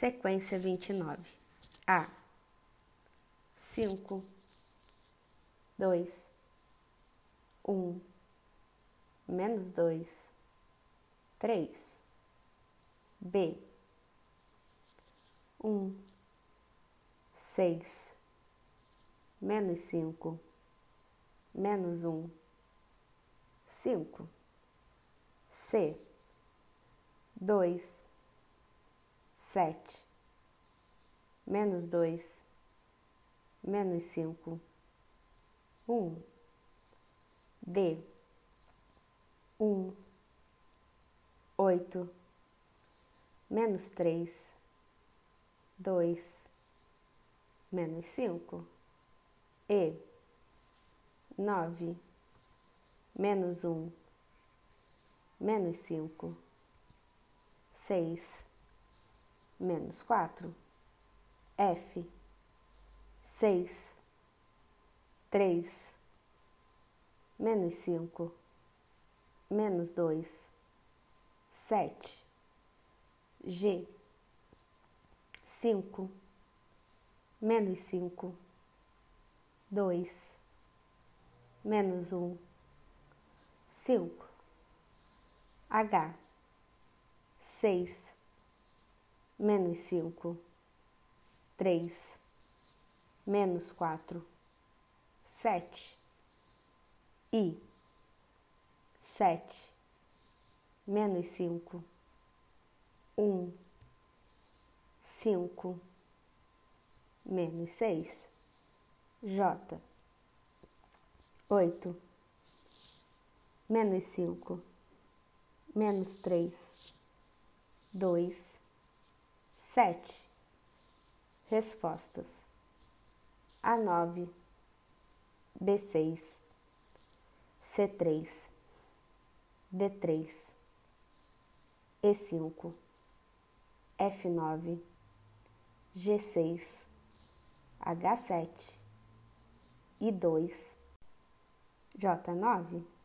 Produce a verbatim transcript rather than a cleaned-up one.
Sequência vinte e nove. A. Cinco, dois, um, menos dois, três. B. Um, seis, menos cinco, menos um, cinco. C. Dois, sete, menos dois, menos cinco, um. D. Um, oito, menos três, dois, menos cinco. E. Nove, menos um, menos cinco, seis, menos quatro. F. Seis, três, menos cinco, menos dois, sete. G. Cinco, menos cinco, dois, menos um, cinco. H. Seis, menos cinco, três, menos quatro, sete. I. Sete, menos cinco, um, cinco, menos seis. J. Oito, menos cinco, menos três, dois, sete. Respostas. A nove, B seis, C três, D três, E cinco, F nove, G seis, H sete, I dois, J nove.